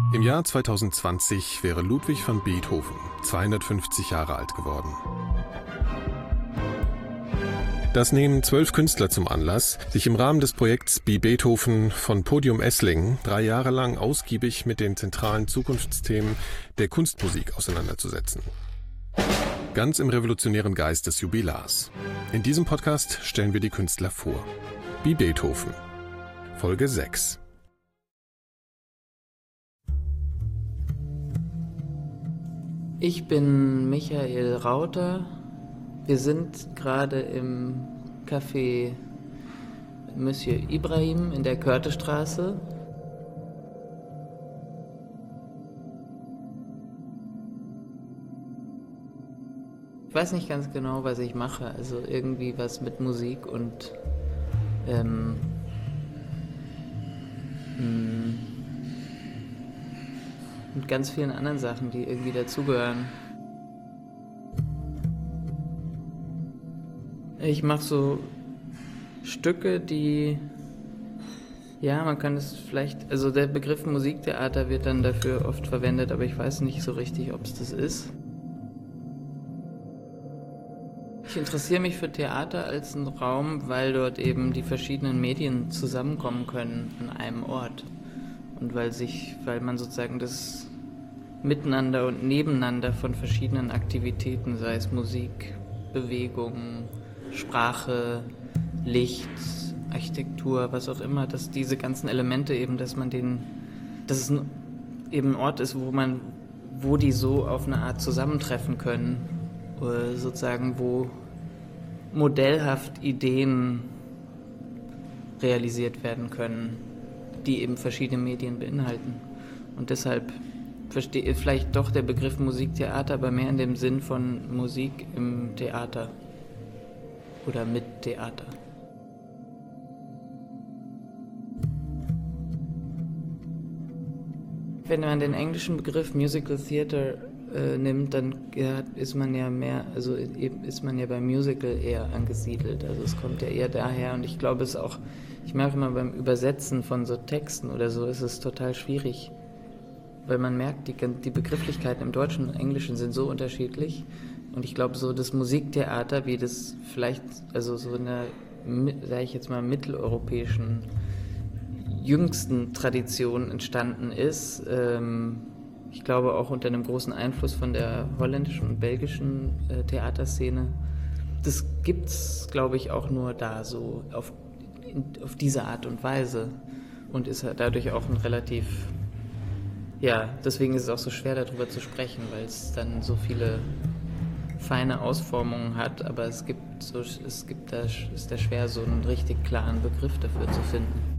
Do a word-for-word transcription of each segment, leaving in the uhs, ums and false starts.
Im Jahr zweitausendzwanzig wäre Ludwig van Beethoven zweihundertfünfzig Jahre alt geworden. Das nehmen zwölf Künstler zum Anlass, sich im Rahmen des Projekts Be Beethoven von Podium Esslingen drei Jahre lang ausgiebig mit den zentralen Zukunftsthemen der Kunstmusik auseinanderzusetzen. Ganz im revolutionären Geist des Jubilars. In diesem Podcast stellen wir die Künstler vor. Be Beethoven, Folge sechs. Ich bin Michael Rauter. Wir sind gerade im Café Monsieur Ibrahim in der Körtestraße. Ich weiß nicht ganz genau, was ich mache. Also irgendwie was mit Musik und ähm, mh, und ganz vielen anderen Sachen, die irgendwie dazugehören. Ich mache so Stücke, die, ja, man kann es vielleicht, also der Begriff Musiktheater wird dann dafür oft verwendet, aber ich weiß nicht so richtig, ob es das ist. Ich interessiere mich für Theater als einen Raum, weil dort eben die verschiedenen Medien zusammenkommen können an einem Ort. Und weil sich, weil man sozusagen das Miteinander und Nebeneinander von verschiedenen Aktivitäten, sei es Musik, Bewegung, Sprache, Licht, Architektur, was auch immer, dass diese ganzen Elemente eben, dass man den, dass es ein, eben ein Ort ist, wo man, wo die so auf eine Art zusammentreffen können, oder sozusagen, wo modellhaft Ideen realisiert werden können, die eben verschiedene Medien beinhalten. Und deshalb verstehe vielleicht doch der Begriff Musiktheater, aber mehr in dem Sinn von Musik im Theater oder mit Theater. Wenn man den englischen Begriff Musical Theater äh, nimmt, dann ja, ist man ja mehr, also eben ist man ja beim Musical eher angesiedelt. Also es kommt ja eher daher und ich glaube es auch, ich merke immer beim Übersetzen von so Texten oder so, ist es total schwierig, weil man merkt, die, die Begrifflichkeiten im Deutschen und Englischen sind so unterschiedlich und ich glaube so das Musiktheater, wie das vielleicht, also so in der, sage ich jetzt mal, mitteleuropäischen jüngsten Tradition entstanden ist, ähm, ich glaube auch unter einem großen Einfluss von der holländischen und belgischen äh, Theaterszene. Das gibt's, glaube ich, auch nur da so auf, in, auf diese Art und Weise und ist dadurch auch ein relativ, ja, deswegen ist es auch so schwer darüber zu sprechen, weil es dann so viele feine Ausformungen hat, aber es gibt so, es gibt da, ist da schwer, so einen richtig klaren Begriff dafür zu finden.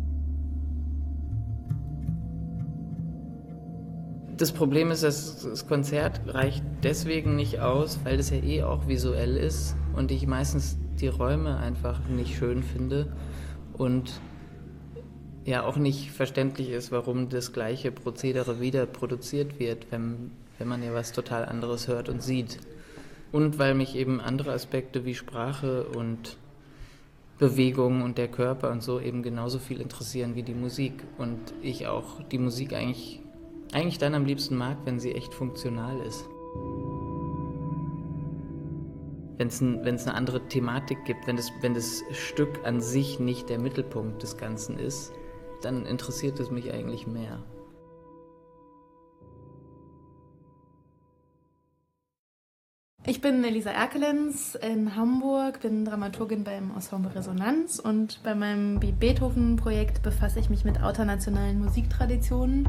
Das Problem ist, dass das Konzert reicht deswegen nicht aus, weil das ja eh auch visuell ist und ich meistens die Räume einfach nicht schön finde und ja auch nicht verständlich ist, warum das gleiche Prozedere wieder produziert wird, wenn, wenn man ja was total anderes hört und sieht. Und weil mich eben andere Aspekte wie Sprache und Bewegung und der Körper und so eben genauso viel interessieren wie die Musik und ich auch die Musik eigentlich eigentlich dann am liebsten mag, wenn sie echt funktional ist. Wenn es ein, wenn es eine andere Thematik gibt, wenn das, wenn das Stück an sich nicht der Mittelpunkt des Ganzen ist, dann interessiert es mich eigentlich mehr. Ich bin Elisa Erkelenz in Hamburg, bin Dramaturgin beim Ensemble Resonanz und bei meinem Be Beethoven-Projekt befasse ich mich mit außernationalen Musiktraditionen.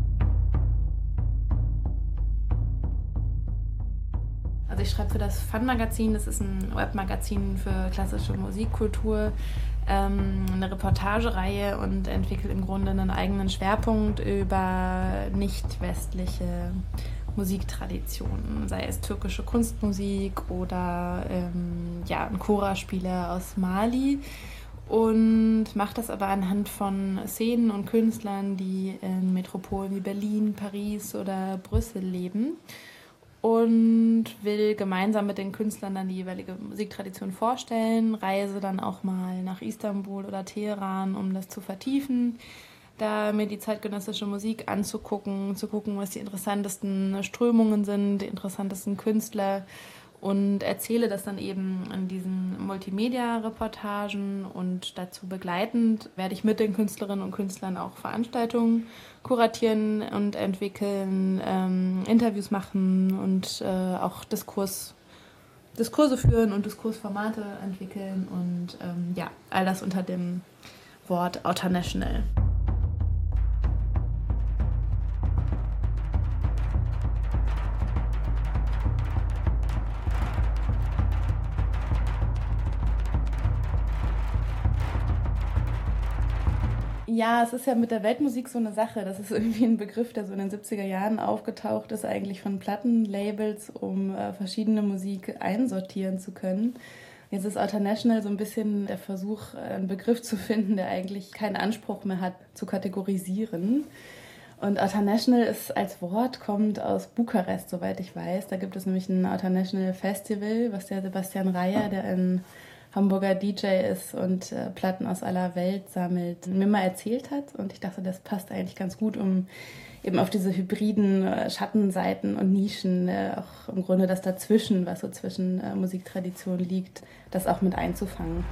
Also ich schreibe für das Fun-Magazin, das ist ein Webmagazin für klassische Musikkultur, ähm, eine Reportagereihe und entwickle im Grunde einen eigenen Schwerpunkt über nicht-westliche Musiktraditionen, sei es türkische Kunstmusik oder ähm, ja, ein Chora-Spieler aus Mali und mache das aber anhand von Szenen und Künstlern, die in Metropolen wie Berlin, Paris oder Brüssel leben. Und will gemeinsam mit den Künstlern dann die jeweilige Musiktradition vorstellen, reise dann auch mal nach Istanbul oder Teheran, um das zu vertiefen. da mir die zeitgenössische Musik anzugucken, zu gucken, was die interessantesten Strömungen sind, die interessantesten Künstler, und erzähle das dann eben in diesen Multimedia-Reportagen, und dazu begleitend werde ich mit den Künstlerinnen und Künstlern auch Veranstaltungen kuratieren und entwickeln, ähm, Interviews machen und äh, auch Diskurs, Diskurse führen und Diskursformate entwickeln und ähm, ja, all das unter dem Wort Outernational. Ja, es ist ja mit der Weltmusik so eine Sache. Das ist irgendwie ein Begriff, der so in den siebziger Jahren aufgetaucht ist, eigentlich von Plattenlabels, um äh, verschiedene Musik einsortieren zu können. Jetzt ist Outernational so ein bisschen der Versuch, einen Begriff zu finden, der eigentlich keinen Anspruch mehr hat, zu kategorisieren. Und Outernational ist als Wort, kommt aus Bukarest, soweit ich weiß. Da gibt es nämlich ein Outernational Festival, was der Sebastian Reyer, der ein Hamburger D J ist und äh, Platten aus aller Welt sammelt, mir mal erzählt hat. Und ich dachte, das passt eigentlich ganz gut, um eben auf diese hybriden äh, Schattenseiten und Nischen, äh, auch im Grunde das Dazwischen, was so zwischen äh, Musiktradition liegt, das auch mit einzufangen.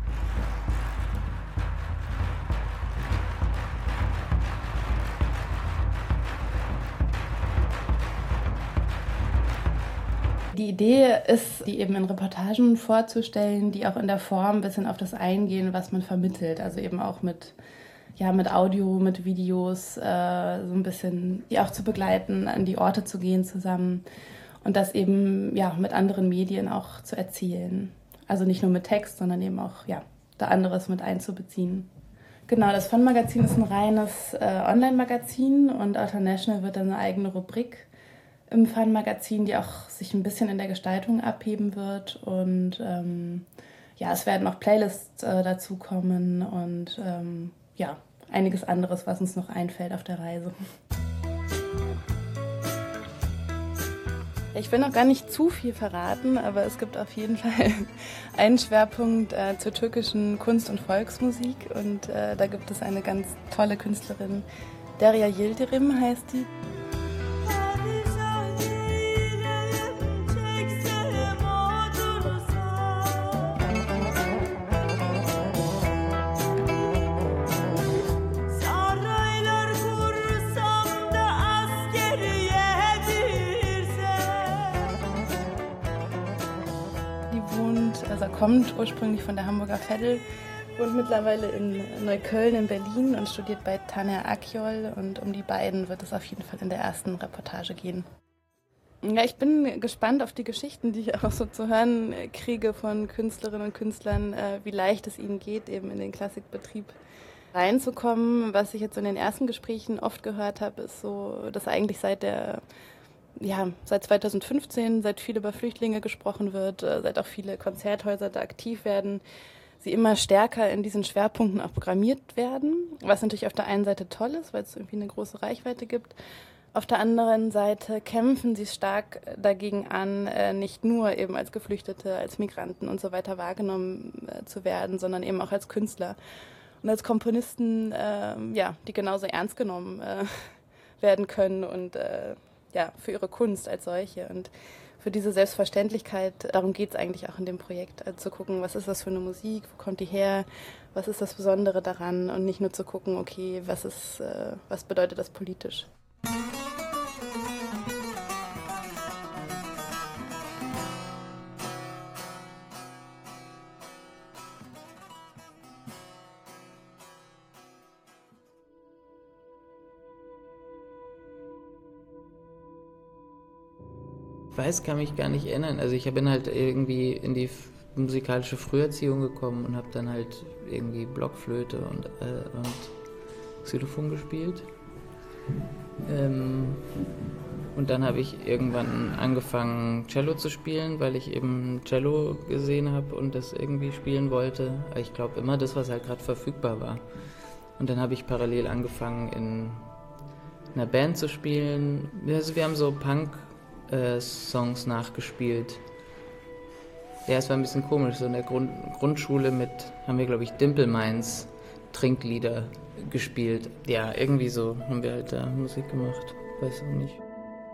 Die Idee ist, die eben in Reportagen vorzustellen, die auch in der Form ein bisschen auf das eingehen, was man vermittelt. Also eben auch mit, ja, mit Audio, mit Videos, äh, so ein bisschen die auch zu begleiten, an die Orte zu gehen zusammen und das eben ja, mit anderen Medien auch zu erzählen. Also nicht nur mit Text, sondern eben auch ja, da anderes mit einzubeziehen. Genau, das Fun-Magazin ist ein reines äh, Online-Magazin und Outernational wird dann eine eigene Rubrik im Fun-Magazin, die auch sich ein bisschen in der Gestaltung abheben wird. Und ähm, ja, es werden auch Playlists äh, dazukommen und ähm, ja, einiges anderes, was uns noch einfällt auf der Reise. Ich will noch gar nicht zu viel verraten, aber es gibt auf jeden Fall einen Schwerpunkt äh, zur türkischen Kunst- und Volksmusik. Und äh, da gibt es eine ganz tolle Künstlerin, Derya Yildirim heißt die. Also er kommt ursprünglich von der Hamburger Veddel, wohnt mittlerweile in Neukölln in Berlin und studiert bei Taner Akyol, und um die beiden wird es auf jeden Fall in der ersten Reportage gehen. Ja, ich bin gespannt auf die Geschichten, die ich auch so zu hören kriege von Künstlerinnen und Künstlern, wie leicht es ihnen geht, eben in den Klassikbetrieb reinzukommen. Was ich jetzt in den ersten Gesprächen oft gehört habe, ist so, dass eigentlich seit der Ja, seit zweitausendfünfzehn, seit viel über Flüchtlinge gesprochen wird, seit auch viele Konzerthäuser da aktiv werden, sie immer stärker in diesen Schwerpunkten auch programmiert werden, was natürlich auf der einen Seite toll ist, weil es irgendwie eine große Reichweite gibt. Auf der anderen Seite kämpfen sie stark dagegen an, nicht nur eben als Geflüchtete, als Migranten und so weiter wahrgenommen zu werden, sondern eben auch als Künstler und als Komponisten, ja, die genauso ernst genommen werden können und ja, für ihre Kunst als solche und für diese Selbstverständlichkeit. Darum geht es eigentlich auch in dem Projekt, also zu gucken, was ist das für eine Musik, wo kommt die her, was ist das Besondere daran, und nicht nur zu gucken, okay, was ist, äh, was bedeutet das politisch. Ich weiß, kann mich gar nicht erinnern. Also ich bin halt irgendwie in die musikalische Früherziehung gekommen und habe dann halt irgendwie Blockflöte und, äh, und Xylophon gespielt. Ähm, und dann habe ich irgendwann angefangen, Cello zu spielen, weil ich eben Cello gesehen habe und das irgendwie spielen wollte. Ich glaube immer das, was halt gerade verfügbar war. Und dann habe ich parallel angefangen, in einer Band zu spielen. Also wir haben so Punk Äh, Songs nachgespielt. Ja, es war ein bisschen komisch. So in der Grund- Grundschule mit, haben wir, glaube ich, Dimple Minds Trinklieder gespielt. Ja, irgendwie so haben wir halt da Musik gemacht. Weiß auch nicht.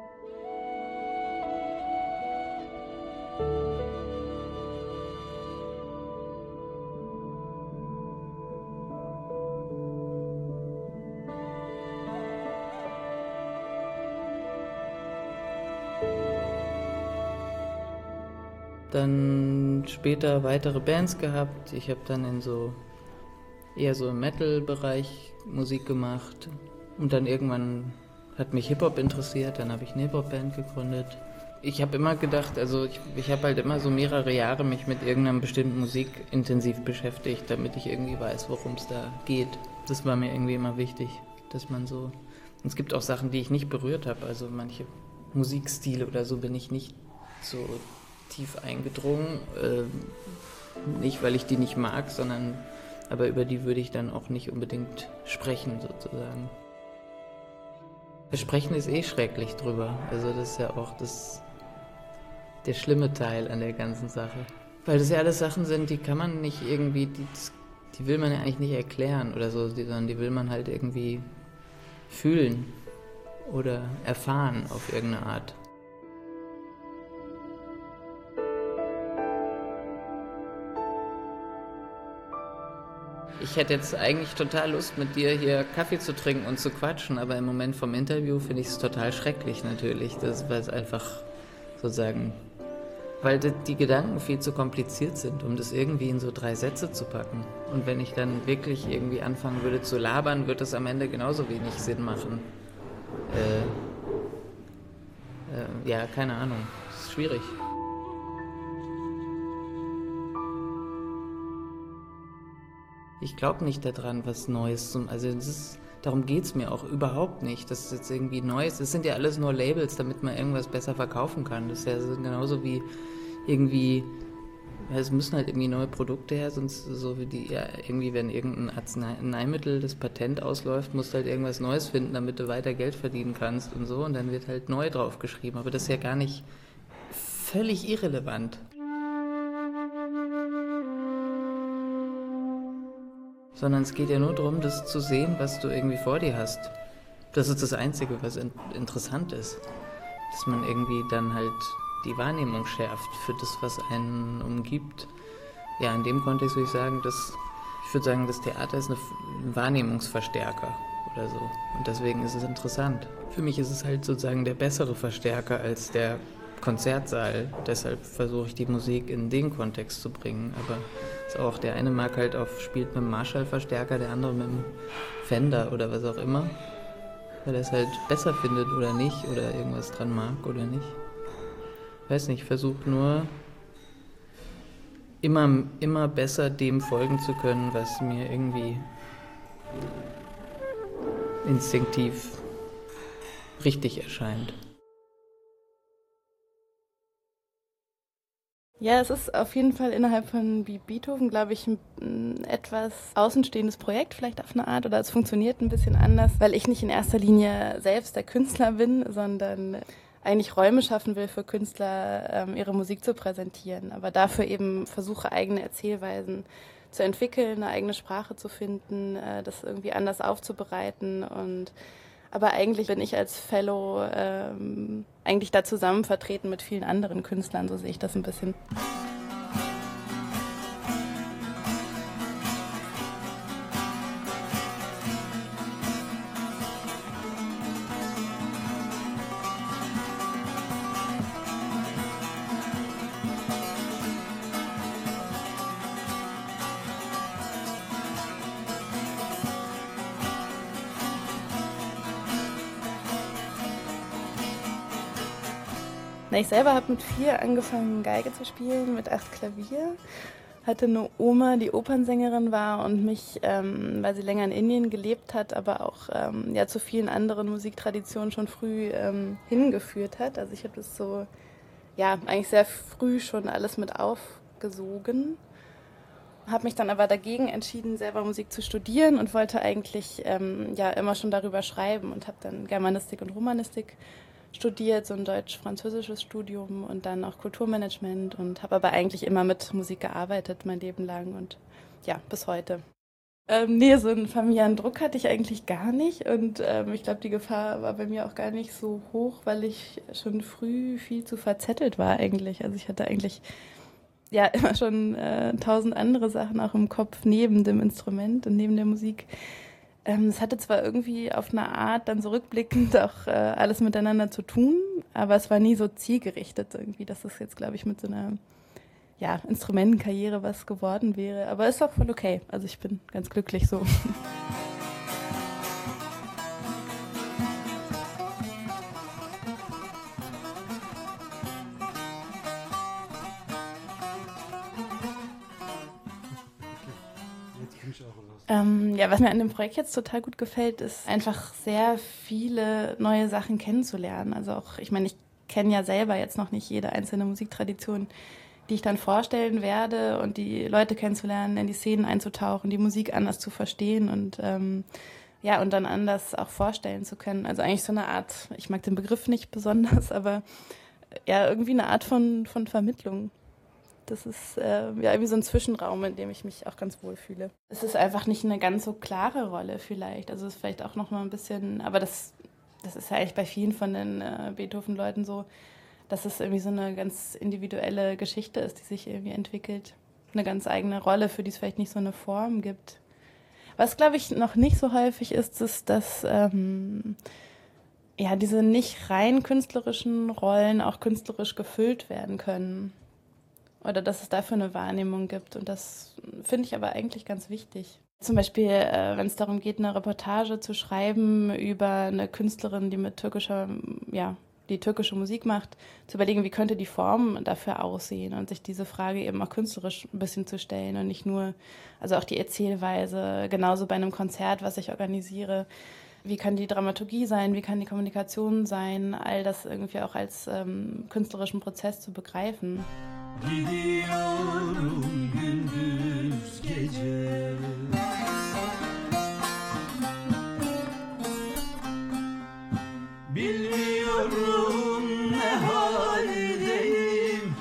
Dann später weitere Bands gehabt. Ich habe dann in so eher so im Metal-Bereich Musik gemacht. Und dann irgendwann hat mich Hip-Hop interessiert, dann habe ich eine Hip-Hop-Band gegründet. Ich habe immer gedacht, also ich, ich habe halt immer so mehrere Jahre mich mit irgendeiner bestimmten Musik intensiv beschäftigt, damit ich irgendwie weiß, worum es da geht. Das war mir irgendwie immer wichtig, dass man so... Und es gibt auch Sachen, die ich nicht berührt habe, also manche Musikstile oder so bin ich nicht so tief eingedrungen. Äh, nicht, weil ich die nicht mag, sondern aber über die würde ich dann auch nicht unbedingt sprechen, sozusagen. Das Sprechen ist eh schrecklich drüber. Also das ist ja auch das, der schlimme Teil an der ganzen Sache. Weil das ja alles Sachen sind, die kann man nicht irgendwie, die, die will man ja eigentlich nicht erklären oder so, sondern die will man halt irgendwie fühlen oder erfahren auf irgendeine Art. Ich hätte jetzt eigentlich total Lust, mit dir hier Kaffee zu trinken und zu quatschen, aber im Moment vom Interview finde ich es total schrecklich natürlich, das, weil es einfach sozusagen, weil die Gedanken viel zu kompliziert sind, um das irgendwie in so drei Sätze zu packen. Und wenn ich dann wirklich irgendwie anfangen würde zu labern, wird das am Ende genauso wenig Sinn machen. Äh, äh, ja, keine Ahnung, das ist schwierig. Ich glaube nicht daran, was Neues zum... Also das ist, darum geht es mir auch überhaupt nicht, dass es jetzt irgendwie Neues... Das sind ja alles nur Labels, damit man irgendwas besser verkaufen kann. Das ist ja genauso wie irgendwie... Ja, es müssen halt irgendwie neue Produkte her, sonst so wie die... Ja, irgendwie, wenn irgendein Arzneimittel das Patent ausläuft, musst du halt irgendwas Neues finden, damit du weiter Geld verdienen kannst und so. Und dann wird halt neu drauf geschrieben. Aber das ist ja gar nicht völlig irrelevant. Sondern es geht ja nur darum, das zu sehen, was du irgendwie vor dir hast. Das ist das Einzige, was in- interessant ist. Dass man irgendwie dann halt die Wahrnehmung schärft für das, was einen umgibt. Ja, in dem Kontext würde ich sagen, dass, ich würde sagen, das Theater ist eine, ein Wahrnehmungsverstärker oder so. Und deswegen ist es interessant. Für mich ist es halt sozusagen der bessere Verstärker als der Konzertsaal. Deshalb versuche ich die Musik in den Kontext zu bringen. Aber ist auch, der eine mag halt auf, spielt mit dem Marshall-Verstärker, der andere mit dem Fender oder was auch immer. Weil er es halt besser findet oder nicht oder irgendwas dran mag oder nicht. Weiß nicht, ich versuche nur immer, immer besser dem folgen zu können, was mir irgendwie instinktiv richtig erscheint. Ja, es ist auf jeden Fall innerhalb von Beethoven, glaube ich, ein etwas außenstehendes Projekt, vielleicht auf eine Art, oder es funktioniert ein bisschen anders, weil ich nicht in erster Linie selbst der Künstler bin, sondern eigentlich Räume schaffen will für Künstler, ähm, ihre Musik zu präsentieren, aber dafür eben versuche, eigene Erzählweisen zu entwickeln, eine eigene Sprache zu finden, äh, das irgendwie anders aufzubereiten und aber eigentlich bin ich als Fellow ähm, eigentlich da zusammen vertreten mit vielen anderen Künstlern, so sehe ich das ein bisschen. Na, ich selber habe mit vier angefangen, Geige zu spielen, mit acht Klavier. Hatte eine Oma, die Opernsängerin war und mich, ähm, weil sie länger in Indien gelebt hat, aber auch ähm, ja, zu vielen anderen Musiktraditionen schon früh ähm, hingeführt hat. Also ich habe das so, ja, eigentlich sehr früh schon alles mit aufgesogen. Habe mich dann aber dagegen entschieden, selber Musik zu studieren und wollte eigentlich ähm, ja immer schon darüber schreiben und habe dann Germanistik und Romanistik studiert, so ein deutsch-französisches Studium und dann auch Kulturmanagement und habe aber eigentlich immer mit Musik gearbeitet mein Leben lang und ja, bis heute. Ähm, nee, so einen familiären Druck hatte ich eigentlich gar nicht und ähm, ich glaube, die Gefahr war bei mir auch gar nicht so hoch, weil ich schon früh viel zu verzettelt war eigentlich. Also ich hatte eigentlich ja immer schon äh, tausend andere Sachen auch im Kopf neben dem Instrument und neben der Musik. Ähm, es hatte zwar irgendwie auf eine Art dann so rückblickend auch äh, alles miteinander zu tun, aber es war nie so zielgerichtet irgendwie, dass es jetzt, glaube ich, mit so einer ja, Instrumentenkarriere was geworden wäre. Aber ist auch voll okay. Also ich bin ganz glücklich so. Ähm, ja, was mir an dem Projekt jetzt total gut gefällt, ist einfach sehr viele neue Sachen kennenzulernen. Also auch, ich meine, ich kenne ja selber jetzt noch nicht jede einzelne Musiktradition, die ich dann vorstellen werde und die Leute kennenzulernen, in die Szenen einzutauchen, die Musik anders zu verstehen und ähm, ja, und dann anders auch vorstellen zu können. Also eigentlich so eine Art, ich mag den Begriff nicht besonders, aber ja, irgendwie eine Art von, von Vermittlung. Das ist äh, ja irgendwie so ein Zwischenraum, in dem ich mich auch ganz wohl fühle. Es ist einfach nicht eine ganz so klare Rolle vielleicht. Also es ist vielleicht auch noch mal ein bisschen, aber das, das ist ja eigentlich bei vielen von den äh, Beethoven-Leuten so, dass es irgendwie so eine ganz individuelle Geschichte ist, die sich irgendwie entwickelt. Eine ganz eigene Rolle, für die es vielleicht nicht so eine Form gibt. Was, glaube ich, noch nicht so häufig ist, ist, dass ähm, ja, diese nicht rein künstlerischen Rollen auch künstlerisch gefüllt werden können. Oder dass es dafür eine Wahrnehmung gibt. Und das finde ich aber eigentlich ganz wichtig. Zum Beispiel, äh, wenn es darum geht, eine Reportage zu schreiben über eine Künstlerin, die mit türkischer, ja, die türkische Musik macht, zu überlegen, wie könnte die Form dafür aussehen und sich diese Frage eben auch künstlerisch ein bisschen zu stellen und nicht nur, also auch die Erzählweise, genauso bei einem Konzert, was ich organisiere, wie kann die Dramaturgie sein, wie kann die Kommunikation sein, all das irgendwie auch als ähm, künstlerischen Prozess zu begreifen. Gidiyorum gündüz gece Bilmiyorum ne haldeyim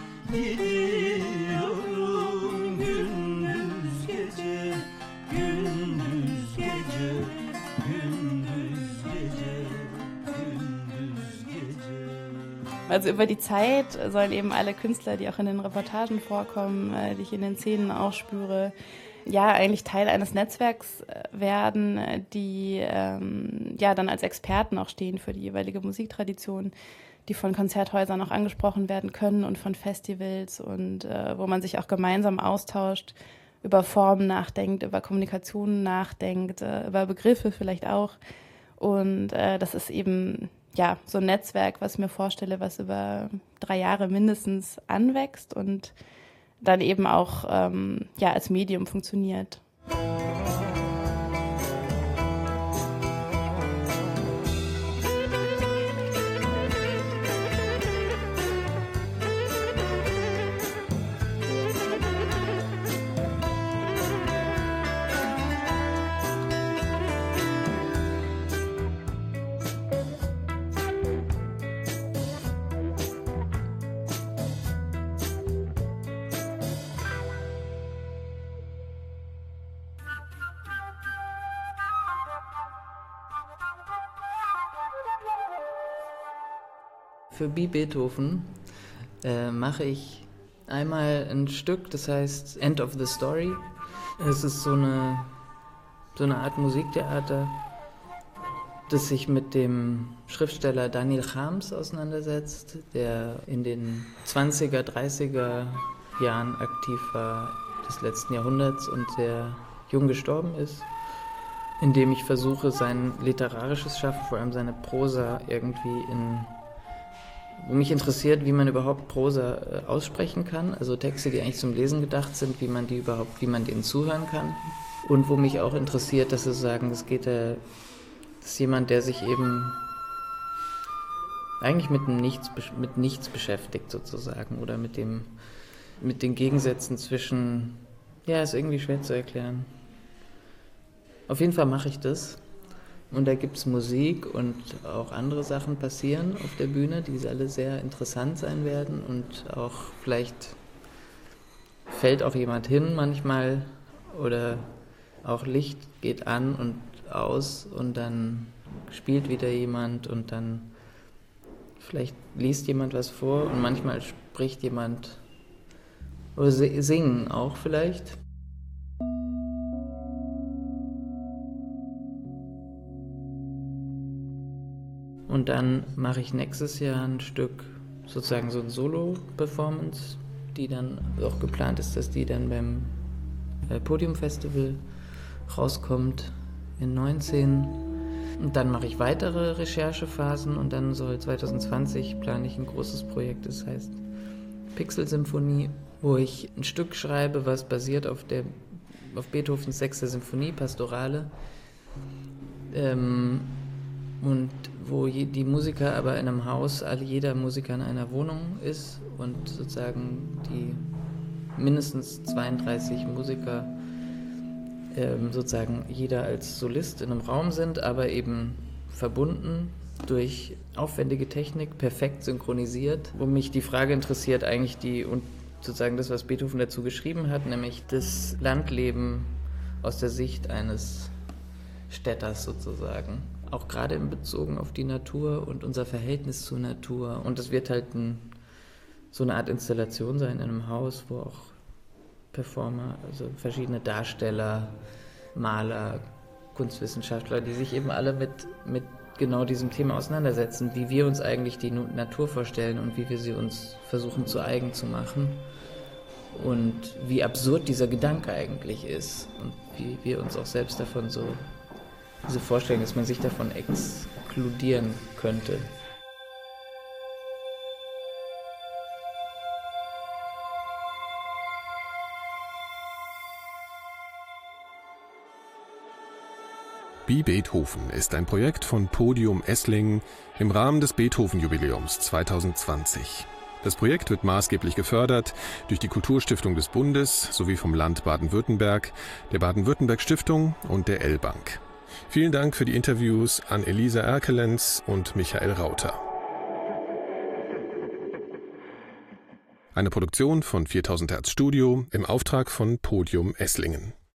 Gidiyorum gündüz gece Gündüz gece Gündüz gece Gündüz gece. Also über die Zeit sollen eben alle Künstler, die auch in den Reportagen vorkommen, die ich in den Szenen auch spüre, ja, eigentlich Teil eines Netzwerks werden, die ähm, ja dann als Experten auch stehen für die jeweilige Musiktradition, die von Konzerthäusern auch angesprochen werden können und von Festivals und äh, wo man sich auch gemeinsam austauscht, über Formen nachdenkt, über Kommunikation nachdenkt, äh, über Begriffe vielleicht auch. Und äh, das ist eben ja so ein Netzwerk, was ich mir vorstelle, was über drei Jahre mindestens anwächst und dann eben auch ähm, ja, als Medium funktioniert. Für B. Beethoven äh, mache ich einmal ein Stück, das heißt End of the Story. Es ist so eine, so eine Art Musiktheater, das sich mit dem Schriftsteller Daniel Chams auseinandersetzt, der in den zwanziger, dreißiger Jahren aktiv war des letzten Jahrhunderts und sehr jung gestorben ist, indem ich versuche, sein literarisches Schaffen, vor allem seine Prosa, irgendwie in wo mich interessiert, wie man überhaupt Prosa äh, aussprechen kann, also Texte, die eigentlich zum Lesen gedacht sind, wie man die überhaupt, wie man denen zuhören kann. Und wo mich auch interessiert, dass sie sagen, es geht äh, das ist jemand, der sich eben eigentlich mit nichts, mit nichts beschäftigt sozusagen oder mit dem, mit den Gegensätzen zwischen, ja, ist irgendwie schwer zu erklären. Auf jeden Fall mache ich das. Und da gibt es Musik und auch andere Sachen passieren auf der Bühne, die alle sehr interessant sein werden und auch vielleicht fällt auch jemand hin manchmal oder auch Licht geht an und aus und dann spielt wieder jemand und dann vielleicht liest jemand was vor und manchmal spricht jemand oder singen auch vielleicht. Und dann mache ich nächstes Jahr ein Stück, sozusagen so ein Solo-Performance, die dann auch geplant ist, dass die dann beim Podium-Festival rauskommt in neunzehn. Und dann mache ich weitere Recherchephasen und dann soll zwanzig zwanzig plane ich ein großes Projekt, das heißt Pixelsymphonie, wo ich ein Stück schreibe, was basiert auf, der, auf Beethovens sechster Symphonie, Pastorale. Ähm, und wo die Musiker aber in einem Haus, alle, jeder Musiker in einer Wohnung ist und sozusagen die mindestens zweiunddreißig Musiker ähm, sozusagen jeder als Solist in einem Raum sind, aber eben verbunden durch aufwendige Technik, perfekt synchronisiert, wo mich die Frage interessiert eigentlich die und sozusagen das, was Beethoven dazu geschrieben hat, nämlich das Landleben aus der Sicht eines Städters sozusagen. Auch gerade in Bezug auf die Natur und unser Verhältnis zur Natur. Und es wird halt ein, so eine Art Installation sein in einem Haus, wo auch Performer, also verschiedene Darsteller, Maler, Kunstwissenschaftler, die sich eben alle mit, mit genau diesem Thema auseinandersetzen, wie wir uns eigentlich die Natur vorstellen und wie wir sie uns versuchen zu eigen zu machen. Und wie absurd dieser Gedanke eigentlich ist und wie wir uns auch selbst davon so diese Vorstellung, dass man sich davon exkludieren könnte. Bi Beethoven ist ein Projekt von Podium Esslingen im Rahmen des Beethoven-Jubiläums zwanzig zwanzig. Das Projekt wird maßgeblich gefördert durch die Kulturstiftung des Bundes sowie vom Land Baden-Württemberg, der Baden-Württemberg-Stiftung und der L-Bank. Vielen Dank für die Interviews an Elisa Erkelenz und Michael Rauter. Eine Produktion von viertausend Hertz Studio im Auftrag von Podium Esslingen.